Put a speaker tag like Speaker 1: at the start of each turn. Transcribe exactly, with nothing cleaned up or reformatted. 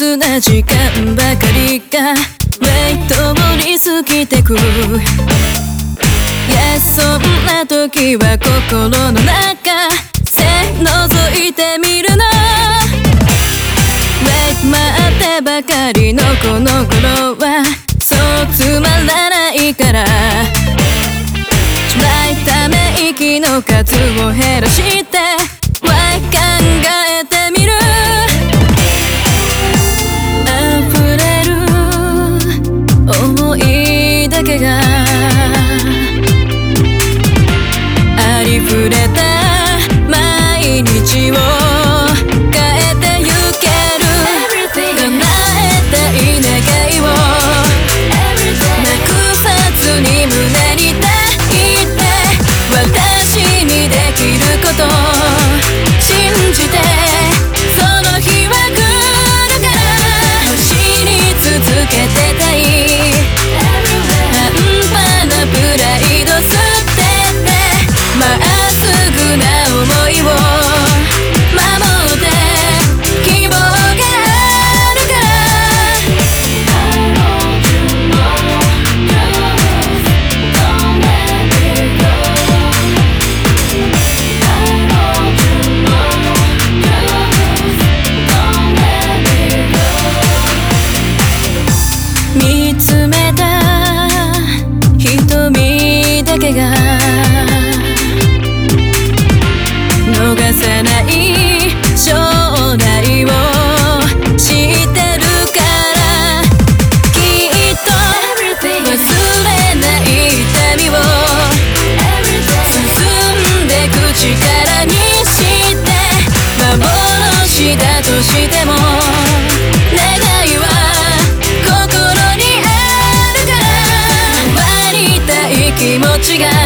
Speaker 1: 切な時間ばかりがウェイトをり過ぎてく Yes そんな時は心の中せ覗いてみるの Wait 待ってばかりのこの頃はそうつまらないから辛いため息の数を減らして Why 考えてみる溢れる想いだけがありふれた毎日を変えてゆける叶えたい願いをなくさずに胸に抱いて私にできること信じてその日は来るから走り続けてたい半端なプライド捨ててまっすぐな想いを守って希望があるから 見つめた瞳だけが逃さない将来を知ってるからきっと忘れない痛みを進んでく力にして幻だとしても願いは心にあるから回りたい気持ちが